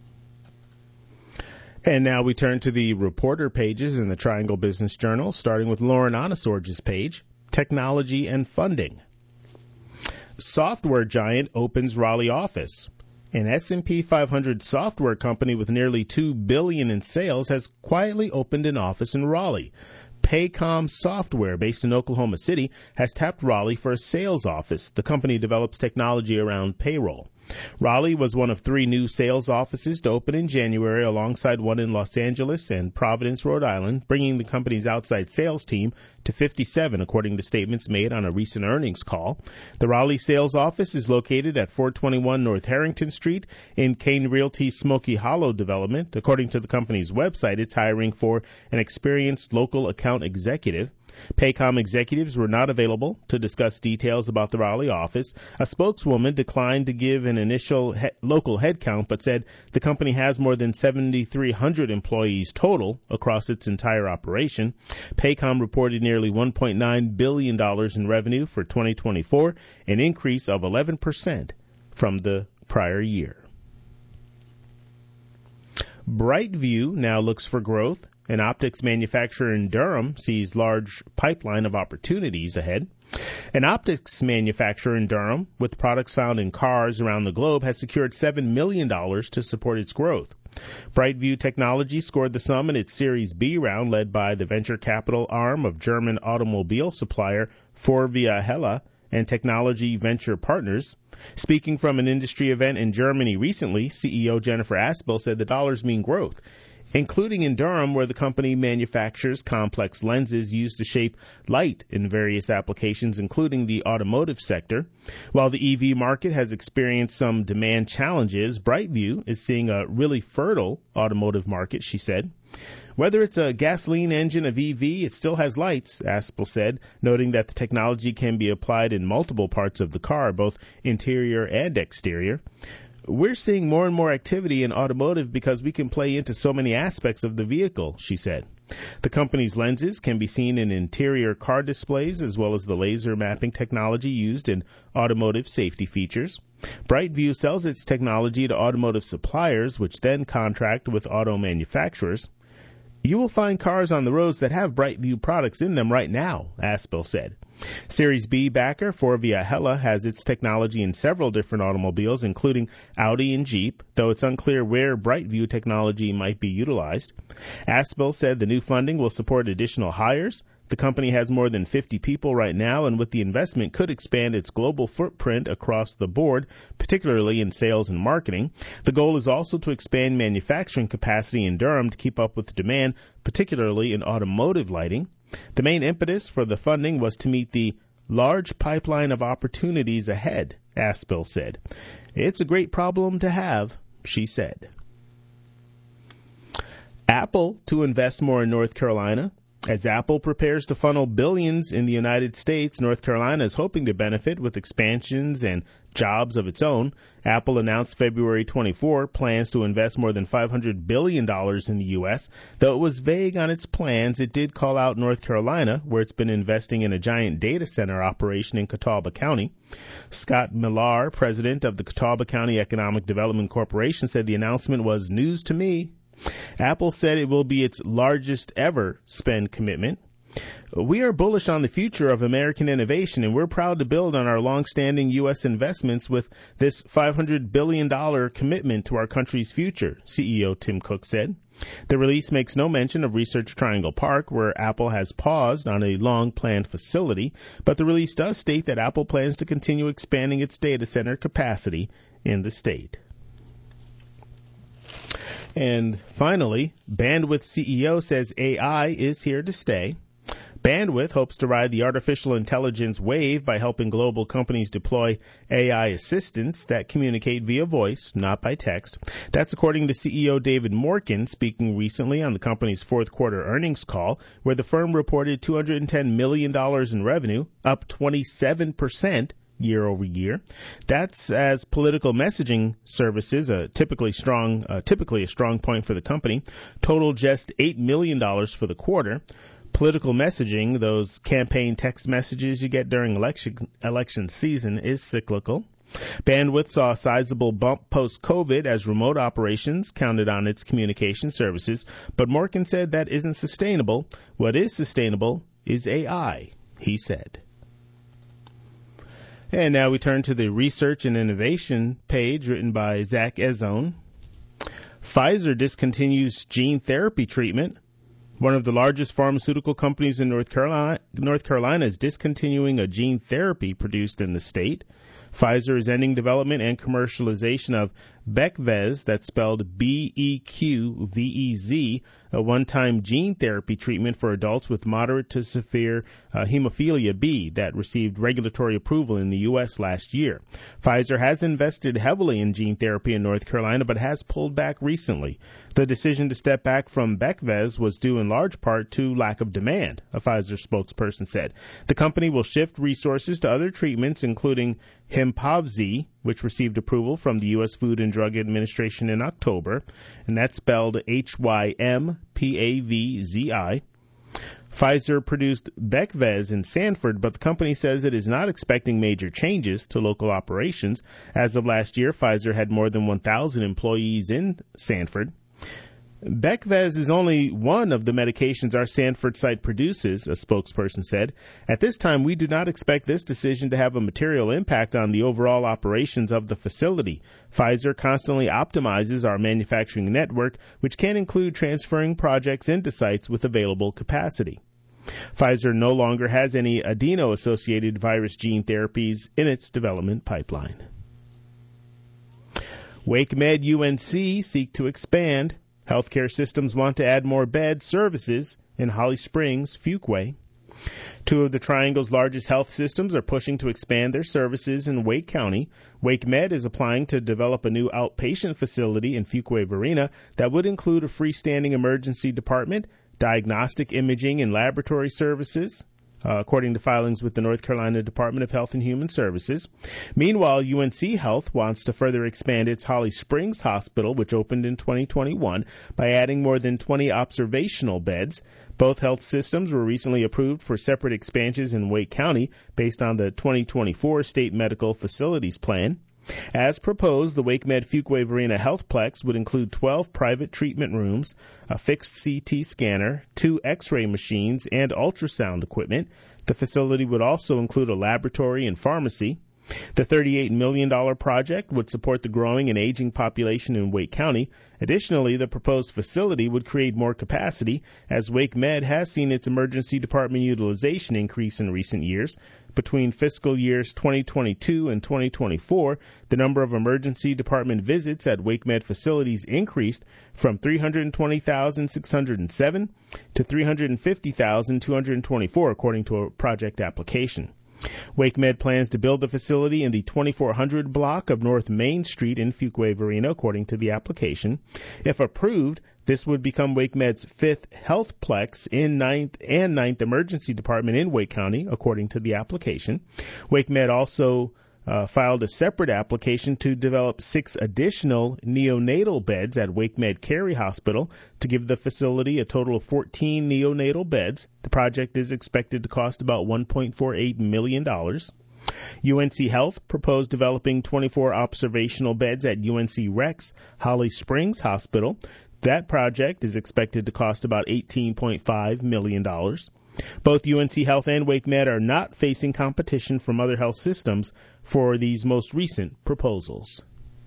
And now we turn to the reporter pages in the Triangle Business Journal, starting with Lauren Onesorge's page, Technology and Funding. Software giant opens Raleigh office. An S and P five hundred software company with nearly two billion dollars in sales has quietly opened an office in Raleigh. Paycom Software, based in Oklahoma City, has tapped Raleigh for a sales office. The company develops technology around payroll. Raleigh was one of three new sales offices to open in January, alongside one in Los Angeles and Providence, Rhode Island, bringing the company's outside sales team to fifty-seven, according to statements made on a recent earnings call. The Raleigh sales office is located at four twenty-one North Harrington Street in Kane Realty's Smoky Hollow development. According to the company's website, it's hiring for an experienced local account executive. Paycom executives were not available to discuss details about the Raleigh office. A spokeswoman declined to give an initial he- local headcount, but said the company has more than seven thousand three hundred employees total across its entire operation. Paycom reported nearly one point nine billion dollars in revenue for twenty twenty-four, an increase of eleven percent from the prior year. Brightview now looks for growth. An optics manufacturer in Durham sees large pipeline of opportunities ahead. An optics manufacturer in Durham, with products found in cars around the globe, has secured seven million dollars to support its growth. Brightview Technology scored the sum in its Series B round, led by the venture capital arm of German automobile supplier Forvia Hella and Technology Venture Partners. Speaking from an industry event in Germany recently, C E O Jennifer Aspel said the dollars mean growth, including in Durham, where the company manufactures complex lenses used to shape light in various applications, including the automotive sector. While the E V market has experienced some demand challenges, Brightview is seeing a really fertile automotive market, she said. Whether it's a gasoline engine of E V, it still has lights, Aspel said, noting that the technology can be applied in multiple parts of the car, both interior and exterior. We're seeing more and more activity in automotive because we can play into so many aspects of the vehicle, she said. The company's lenses can be seen in interior car displays, as well as the laser mapping technology used in automotive safety features. Brightview sells its technology to automotive suppliers, which then contract with auto manufacturers. You will find cars on the roads that have Brightview products in them right now, Aspel said. Series B backer Forvia Hella has its technology in several different automobiles, including Audi and Jeep, though it's unclear where Brightview technology might be utilized. Aspel said the new funding will support additional hires. The company has more than fifty people right now, and with the investment could expand its global footprint across the board, particularly in sales and marketing. The goal is also to expand manufacturing capacity in Durham to keep up with demand, particularly in automotive lighting. The main impetus for the funding was to meet the large pipeline of opportunities ahead, Aspel said. It's a great problem to have, she said. Apple to invest more in North Carolina. As Apple prepares to funnel billions in the United States, North Carolina is hoping to benefit with expansions and jobs of its own. Apple announced February twenty-fourth plans to invest more than five hundred billion dollars in the U S Though it was vague on its plans, it did call out North Carolina, where it's been investing in a giant data center operation in Catawba County. Scott Millar, president of the Catawba County Economic Development Corporation, said the announcement was news to me. Apple said it will be its largest ever spend commitment. We are bullish on the future of American innovation, and we're proud to build on our long-standing U S investments with this five hundred billion dollars commitment to our country's future, C E O Tim Cook said. The release makes no mention of Research Triangle Park, where Apple has paused on a long-planned facility, but the release does state that Apple plans to continue expanding its data center capacity in the state. And finally, Bandwidth C E O says A I is here to stay. Bandwidth hopes to ride the artificial intelligence wave by helping global companies deploy A I assistants that communicate via voice, not by text. That's according to C E O David Morken, speaking recently on the company's fourth quarter earnings call, where the firm reported two hundred ten million dollars in revenue, up twenty-seven percent year over year. That's as political messaging services, a typically strong, uh, typically a strong point for the company, totaled just eight million dollars for the quarter. Political messaging, those campaign text messages you get during election election season, is cyclical. Bandwidth saw a sizable bump post-COVID as remote operations counted on its communication services, but Morken said that isn't sustainable. What is sustainable is A I, he said. And now we turn to the research and innovation page written by Zach Ezzone. Pfizer discontinues gene therapy treatment. One of the largest pharmaceutical companies in North Carolina, North Carolina is discontinuing a gene therapy produced in the state. Pfizer is ending development and commercialization of Beqvez, that's spelled B E Q V E Z, a one-time gene therapy treatment for adults with moderate to severe uh, hemophilia B that received regulatory approval in the U S last year. Pfizer has invested heavily in gene therapy in North Carolina, but has pulled back recently. The decision to step back from Beqvez was due in large part to lack of demand, a Pfizer spokesperson said. The company will shift resources to other treatments, including Hympavzi, which received approval from the U S Food and Drug Administration in October, and that's spelled H Y M P A V Z I. Pfizer produced Beqvez in Sanford, but the company says it is not expecting major changes to local operations. As of last year, Pfizer had more than one thousand employees in Sanford. Beqvez is only one of the medications our Sanford site produces, a spokesperson said. At this time, we do not expect this decision to have a material impact on the overall operations of the facility. Pfizer constantly optimizes our manufacturing network, which can include transferring projects into sites with available capacity. Pfizer no longer has any adeno-associated virus gene therapies in its development pipeline. WakeMed U N C seek to expand. Healthcare systems want to add more bed services in Holly Springs, Fuquay. Two of the Triangle's largest health systems are pushing to expand their services in Wake County. WakeMed is applying to develop a new outpatient facility in Fuquay-Varina that would include a freestanding emergency department, diagnostic imaging and laboratory services, Uh, according to filings with the North Carolina Department of Health and Human Services. Meanwhile, U N C Health wants to further expand its Holly Springs Hospital, which opened in twenty twenty-one, by adding more than twenty observational beds. Both health systems were recently approved for separate expansions in Wake County based on the twenty twenty-four State Medical Facilities Plan. As proposed, the WakeMed Fuquay-Varina Healthplex would include twelve private treatment rooms, a fixed C T scanner, two X-ray machines, and ultrasound equipment. The facility would also include a laboratory and pharmacy. The thirty-eight million dollars project would support the growing and aging population in Wake County. Additionally, the proposed facility would create more capacity, as WakeMed has seen its emergency department utilization increase in recent years. Between fiscal years twenty twenty-two and twenty twenty-four, the number of emergency department visits at WakeMed facilities increased from three hundred twenty thousand six hundred seven to three hundred fifty thousand two hundred twenty-four, according to a project application. WakeMed plans to build the facility in the twenty-four hundred block of North Main Street in Fuquay-Varina, according to the application. If approved, this would become WakeMed's fifth healthplex in ninth and ninth emergency department in Wake County, according to the application. WakeMed also uh, filed a separate application to develop six additional neonatal beds at WakeMed Cary Hospital to give the facility a total of fourteen neonatal beds. The project is expected to cost about one point four eight million dollars. U N C Health proposed developing twenty-four observational beds at U N C Rex Holly Springs Hospital. That project is expected to cost about eighteen point five million dollars. Both U N C Health and WakeMed are not facing competition from other health systems for these most recent proposals.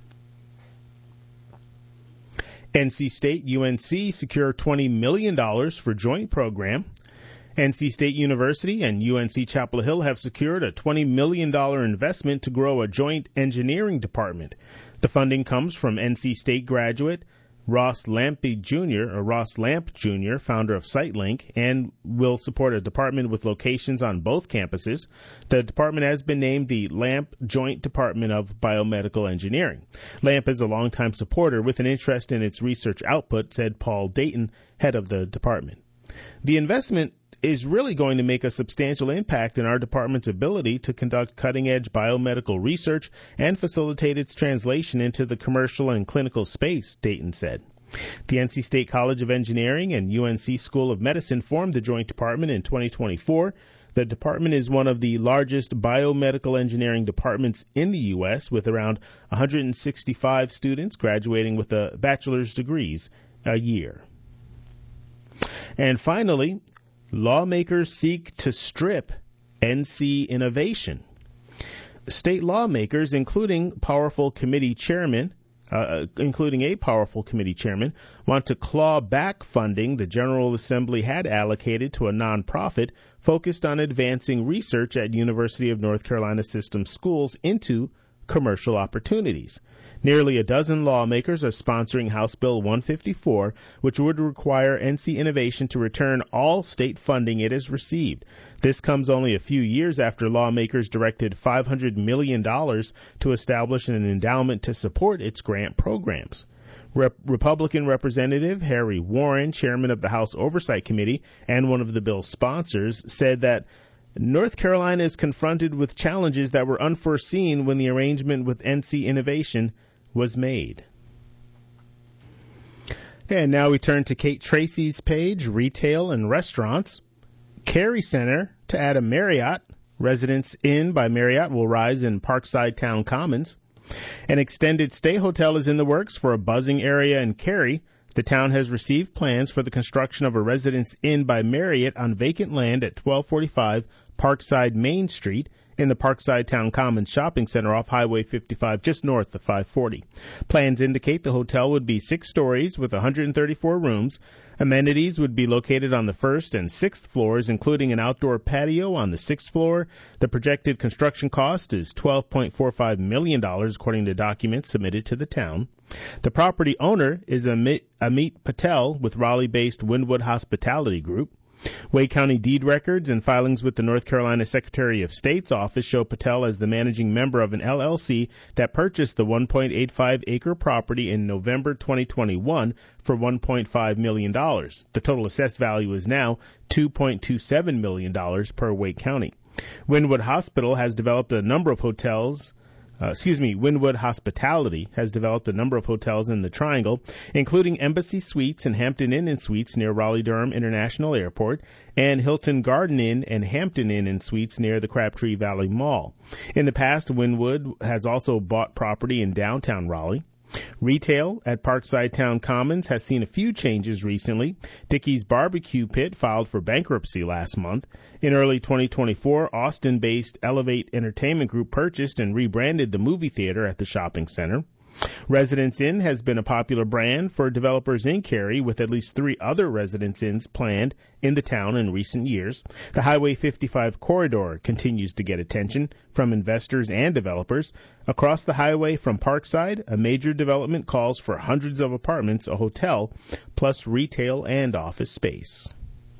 N C State U N C secure twenty million dollars for joint program. N C State University and U N C Chapel Hill have secured a twenty million dollars investment to grow a joint engineering department. The funding comes from N C State graduate Ross Lampy Junior, or Ross Lamp Junior, founder of SiteLink, and will support a department with locations on both campuses. The department has been named the Lamp Joint Department of Biomedical Engineering. Lamp is a longtime supporter with an interest in its research output, said Paul Dayton, head of the department. The investment is really going to make a substantial impact in our department's ability to conduct cutting-edge biomedical research and facilitate its translation into the commercial and clinical space, Dayton said. The N C State College of Engineering and U N C School of Medicine formed the joint department in twenty twenty-four. The department is one of the largest biomedical engineering departments in the U S, with around one hundred sixty-five students graduating with a bachelor's degrees a year. And finally, lawmakers seek to strip N C innovation. State lawmakers, including powerful committee chairman uh, including a powerful committee chairman, want to claw back funding the General Assembly had allocated to a nonprofit focused on advancing research at University of North Carolina System schools into commercial opportunities. Nearly a dozen lawmakers are sponsoring House Bill one fifty-four, which would require N C Innovation to return all state funding it has received. This comes only a few years after lawmakers directed five hundred million dollars to establish an endowment to support its grant programs. Rep- Republican Representative Harry Warren, chairman of the House Oversight Committee and one of the bill's sponsors, said that North Carolina is confronted with challenges that were unforeseen when the arrangement with N C Innovation was made. And now we turn to Kate Tracy's page, Retail and Restaurants. Cary Center to add a Marriott. Residence Inn by Marriott will rise in Parkside Town Commons. An extended stay hotel is in the works for a buzzing area in Cary. The town has received plans for the construction of a Residence Inn by Marriott on vacant land at twelve forty-five Parkside Main Street in the Parkside Town Commons Shopping Center off Highway fifty-five, just north of five forty. Plans indicate the hotel would be six stories with one hundred thirty-four rooms. Amenities would be located on the first and sixth floors, including an outdoor patio on the sixth floor. The projected construction cost is twelve point four five million dollars, according to documents submitted to the town. The property owner is Amit, Amit Patel with Raleigh-based Wynwood Hospitality Group. Wake County deed records and filings with the North Carolina Secretary of State's office show Patel as the managing member of an L L C that purchased the one point eight five acre property in November twenty twenty-one for one point five million dollars. The total assessed value is now two point two seven million dollars per Wake County. Wynwood Hospital has developed a number of hotels Uh, excuse me, Wynwood Hospitality has developed a number of hotels in the Triangle, including Embassy Suites and Hampton Inn and Suites near Raleigh-Durham International Airport, and Hilton Garden Inn and Hampton Inn and Suites near the Crabtree Valley Mall. In the past, Wynwood has also bought property in downtown Raleigh. Retail at Parkside Town Commons has seen a few changes recently. Dickey's Barbecue Pit filed for bankruptcy last month. In early twenty twenty-four, Austin-based Elevate Entertainment Group purchased and rebranded the movie theater at the shopping center. Residence Inn has been a popular brand for developers in Cary, with at least three other Residence Inns planned in the town in recent years. The Highway fifty-five corridor continues to get attention from investors and developers. Across the highway from Parkside, a major development calls for hundreds of apartments, a hotel, plus retail and office space.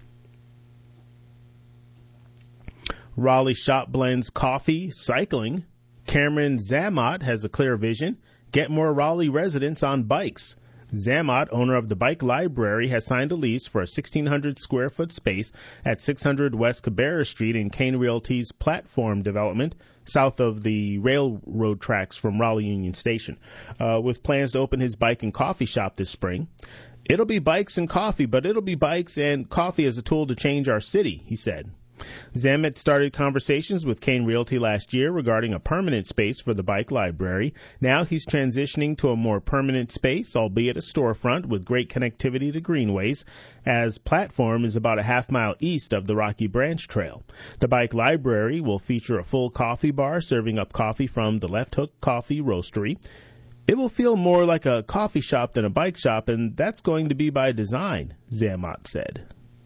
Raleigh Shop blends coffee, cycling. Cameron Zamot has a clear vision. Get more Raleigh residents on bikes. Zamot, owner of the Bike Library, has signed a lease for a sixteen hundred square foot space at six hundred West Cabarrus Street in Kane Realty's platform development south of the railroad tracks from Raleigh Union Station, uh, with plans to open his bike and coffee shop this spring. It'll be bikes and coffee, but it'll be bikes and coffee as a tool to change our city, he said. Zamet started conversations with Kane Realty last year regarding a permanent space for the Bike Library. Now he's transitioning to a more permanent space, albeit a storefront with great connectivity to greenways, as Platform is about a half mile east of the Rocky Branch Trail. The Bike Library will feature a full coffee bar serving up coffee from the Left Hook Coffee Roastery. It will feel more like a coffee shop than a bike shop, and that's going to be by design, Zamot said.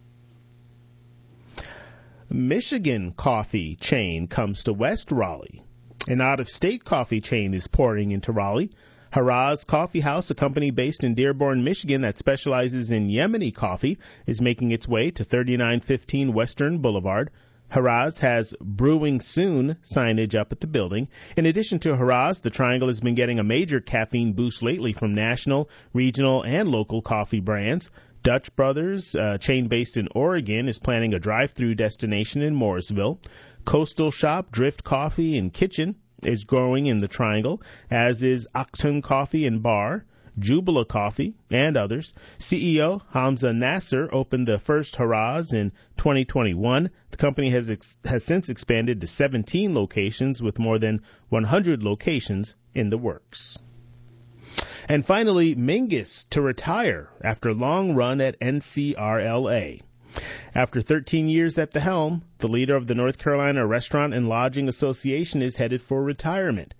Michigan coffee chain comes to West Raleigh. An out-of-state coffee chain is pouring into Raleigh. Haraz Coffee House, a company based in Dearborn, Michigan that specializes in Yemeni coffee, is making its way to thirty-nine fifteen Western Boulevard. Haraz has Brewing Soon signage up at the building. In addition to Haraz, the Triangle has been getting a major caffeine boost lately from national, regional, and local coffee brands. Dutch Brothers, a chain based in Oregon, is planning a drive-through destination in Morrisville. Coastal Shop, Drift Coffee and Kitchen is growing in the Triangle, as is Octane Coffee and Bar, Jubila Coffee, and others. C E O Hamza Nasser opened the first Haraz in twenty twenty-one. The company has ex- has since expanded to seventeen locations, with more than one hundred locations in the works. And finally, Mingus to retire after long run at N C R L A. After thirteen years at the helm, the leader of the North Carolina Restaurant and Lodging Association is headed for retirement.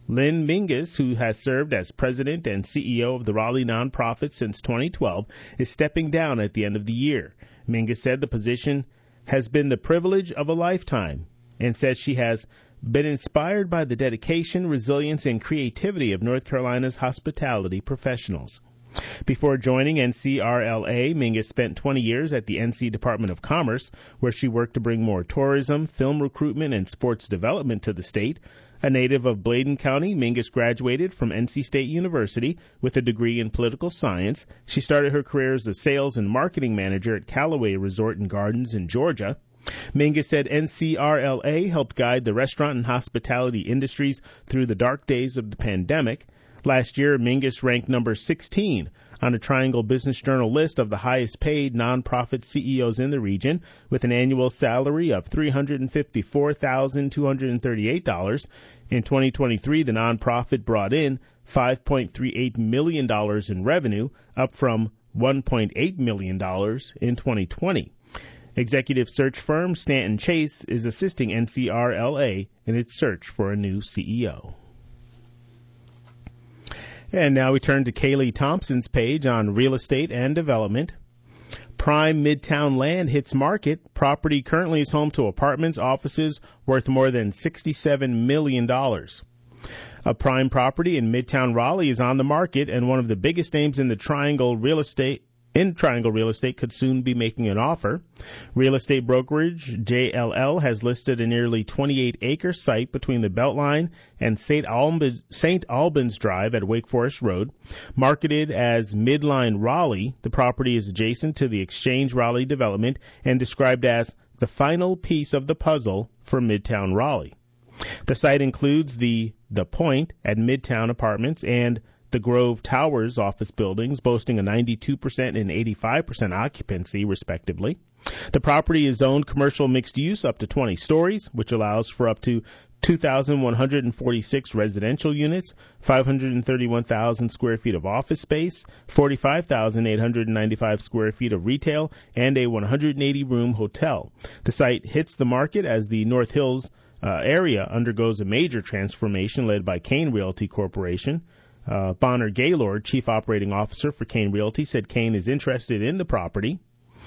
Lynn Mingus, who has served as president and C E O of the Raleigh nonprofit since twenty twelve, is stepping down at the end of the year. Mingus said the position has been the privilege of a lifetime and said she has been inspired by the dedication, resilience, and creativity of North Carolina's hospitality professionals. Before joining N C R L A, Mingus spent twenty years at the N C Department of Commerce, where she worked to bring more tourism, film recruitment, and sports development to the state. A native of Bladen County, Mingus graduated from N C State University with a degree in political science. She started her career as a sales and marketing manager at Callaway Resort and Gardens in Georgia. Mingus said N C R L A helped guide the restaurant and hospitality industries through the dark days of the pandemic. Last year, Mingus ranked number sixteen on a Triangle Business Journal list of the highest paid nonprofit C E Os in the region, with an annual salary of three hundred fifty-four thousand two hundred thirty-eight dollars. In twenty twenty-three, the nonprofit brought in five point three eight million dollars in revenue, up from one point eight million dollars in twenty twenty. Executive search firm Stanton Chase is assisting N C R L A in its search for a new C E O. And now we turn to Kaylee Thompson's page on real estate and development. Prime Midtown land hits market. Property currently is home to apartments, offices worth more than sixty-seven million dollars. A prime property in Midtown Raleigh is on the market, and one of the biggest names in the Triangle real estate in Triangle Real Estate could soon be making an offer. Real estate brokerage J L L has listed a nearly twenty-eight acre site between the Beltline and Saint Albans, Saint Albans Drive at Wake Forest Road. Marketed as Midline Raleigh, the property is adjacent to the Exchange Raleigh development and described as the final piece of the puzzle for Midtown Raleigh. The site includes the The Point at Midtown Apartments and the Grove Towers office buildings, boasting a ninety-two percent and eighty-five percent occupancy, respectively. The property is zoned commercial mixed use up to twenty stories, which allows for up to two thousand one hundred forty-six residential units, five hundred thirty-one thousand square feet of office space, forty-five thousand eight hundred ninety-five square feet of retail, and a one hundred eighty room hotel. The site hits the market as the North Hills uh, area undergoes a major transformation led by Kane Realty Corporation. Uh, Bonner Gaylord, Chief Operating Officer for Kane Realty, said Kane is interested in the property.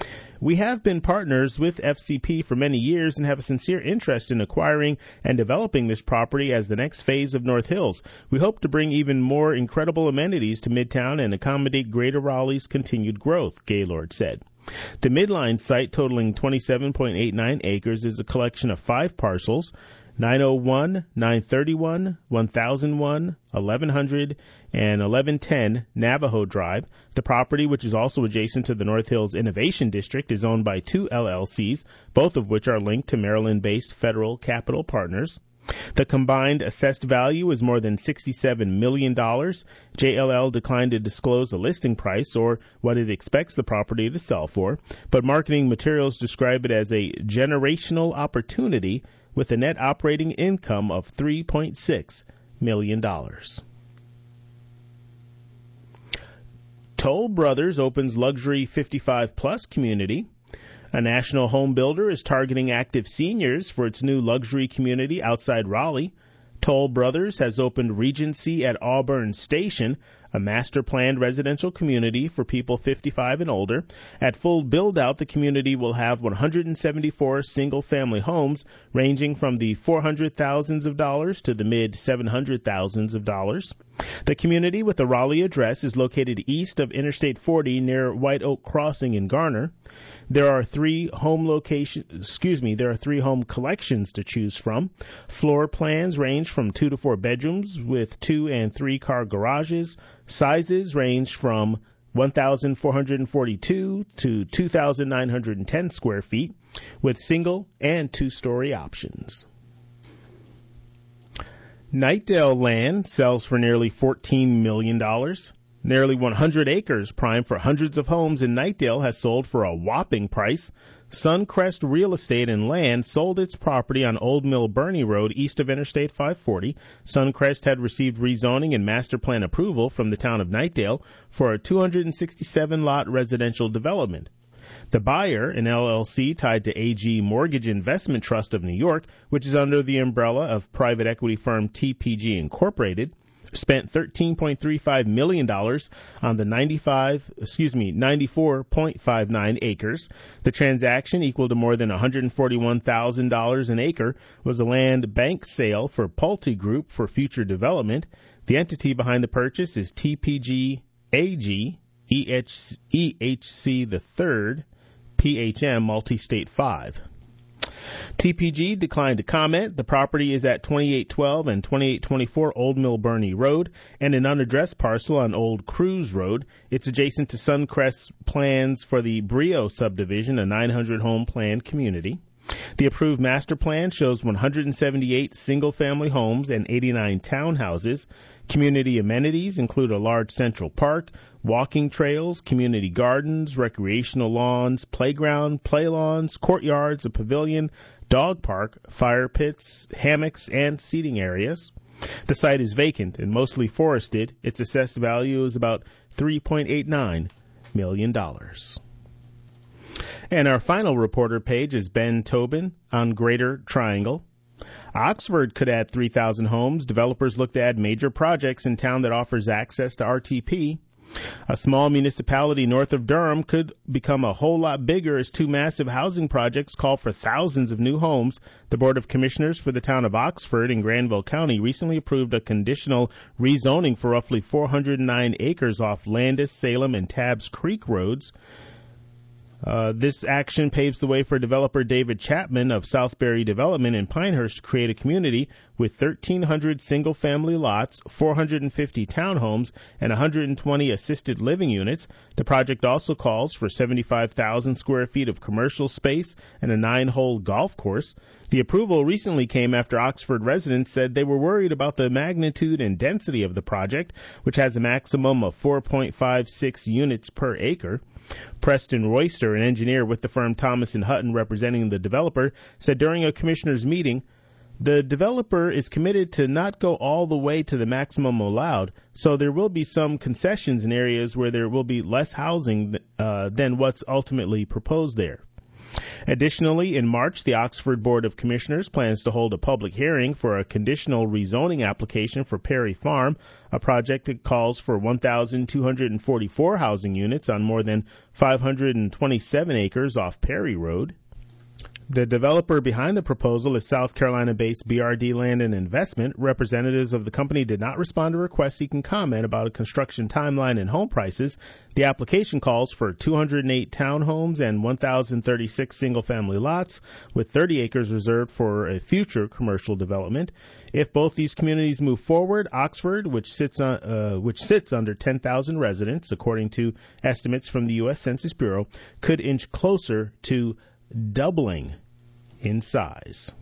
We have been partners with F C P for many years and have a sincere interest in acquiring and developing this property as the next phase of North Hills. We hope to bring even more incredible amenities to Midtown and accommodate Greater Raleigh's continued growth, Gaylord said. The Midline site, totaling twenty-seven point eight nine acres, is a collection of five parcels: nine oh one, nine thirty-one, one thousand one, eleven hundred, and eleven ten Navajo Drive. The property, which is also adjacent to the North Hills Innovation District, is owned by two L L Cs, both of which are linked to Maryland-based Federal Capital Partners. The combined assessed value is more than sixty-seven million dollars. J L L declined to disclose a listing price or what it expects the property to sell for, but marketing materials describe it as a generational opportunity with a net operating income of three point six million dollars. Toll Brothers opens luxury fifty-five plus community. A national home builder is targeting active seniors for its new luxury community outside Raleigh. Toll Brothers has opened Regency at Auburn Station, a master-planned residential community for people fifty-five and older. At full build-out, the community will have one hundred seventy-four single-family homes ranging from the four hundred thousands of dollars to the mid seven hundred thousands of dollars. The community, with a Raleigh address, is located east of Interstate forty near White Oak Crossing in Garner. There are three home locations, excuse me, there are three home collections to choose from. Floor plans range from two to four bedrooms with two and three car garages. Sizes range from one thousand four hundred forty-two to two thousand nine hundred ten square feet with single and two-story options. Knightdale land sells for nearly fourteen million dollars. Nearly one hundred acres, prime for hundreds of homes in Knightdale, has sold for a whopping price. Suncrest Real Estate and Land sold its property on Old Mill Burney Road east of Interstate five forty. Suncrest had received rezoning and master plan approval from the town of Knightdale for a two hundred sixty-seven lot residential development. The buyer, an L L C tied to A G Mortgage Investment Trust of New York, which is under the umbrella of private equity firm T P G Incorporated, spent thirteen point three five million dollars on the ninety-five, excuse me, ninety-four point five nine acres. The transaction, equal to more than one hundred forty-one thousand dollars an acre, was a land bank sale for Pulte Group for future development. The entity behind the purchase is T P G A G E H C the third P H M Multi-State five. T P G declined to comment. The property is at twenty-eight twelve and twenty-eight twenty-four Old Mill Burney Road and an unaddressed parcel on Old Cruise Road. It's adjacent to Suncrest's plans for the Brio subdivision, a nine hundred home planned community. The approved master plan shows one hundred seventy-eight single-family homes and eighty-nine townhouses. Community amenities include a large central park, walking trails, community gardens, recreational lawns, playground, play lawns, courtyards, a pavilion, dog park, fire pits, hammocks, and seating areas. The site is vacant and mostly forested. Its assessed value is about three point eight nine million dollars. And our final reporter page is Ben Tobin on Greater Triangle. Oxford could add three thousand homes. Developers look to add major projects in town that offers access to R T P. A small municipality north of Durham could become a whole lot bigger as two massive housing projects call for thousands of new homes. The Board of Commissioners for the town of Oxford in Granville County recently approved a conditional rezoning for roughly four hundred nine acres off Landis, Salem, and Tabbs Creek roads. Uh, this action paves the way for developer David Chapman of Southbury Development in Pinehurst to create a community with thirteen hundred single-family lots, four hundred fifty townhomes, and one hundred twenty assisted living units. The project also calls for seventy-five thousand square feet of commercial space and a nine-hole golf course. The approval recently came after Oxford residents said they were worried about the magnitude and density of the project, which has a maximum of four point five six units per acre. Preston Royster, an engineer with the firm Thomas and Hutton representing the developer, said during a commissioner's meeting, the developer is committed to not go all the way to the maximum allowed, so there will be some concessions in areas where there will be less housing uh, than what's ultimately proposed there. Additionally, in March, the Oxford Board of Commissioners plans to hold a public hearing for a conditional rezoning application for Perry Farm, a project that calls for one thousand two hundred forty-four housing units on more than five hundred twenty-seven acres off Perry Road. The developer behind the proposal is South Carolina-based B R D Land and Investment. Representatives of the company did not respond to requests seeking comment about a construction timeline and home prices. The application calls for two hundred eight townhomes and one thousand thirty-six single-family lots, with thirty acres reserved for a future commercial development. If both these communities move forward, Oxford, which sits on, uh, which sits under ten thousand residents, according to estimates from the U S Census Bureau, could inch closer to doubling in size.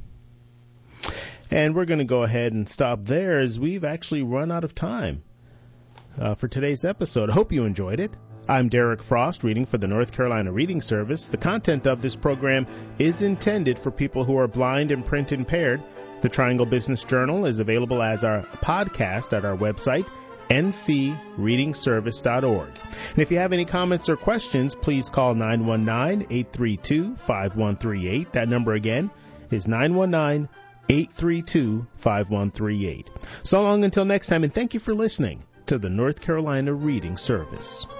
And we're going to go ahead and stop there as we've actually run out of time uh, for today's episode. I hope you enjoyed it. I'm Derek Frost, reading for the North Carolina Reading Service. The content of this program is intended for people who are blind and print impaired. The Triangle Business Journal is available as our podcast at our website, N C reading service dot org. And if you have any comments or questions, please call nine one nine, eight three two, five one three eight. That number again is nine one nine, eight three two, five one three eight. So long until next time, and thank you for listening to the North Carolina Reading Service.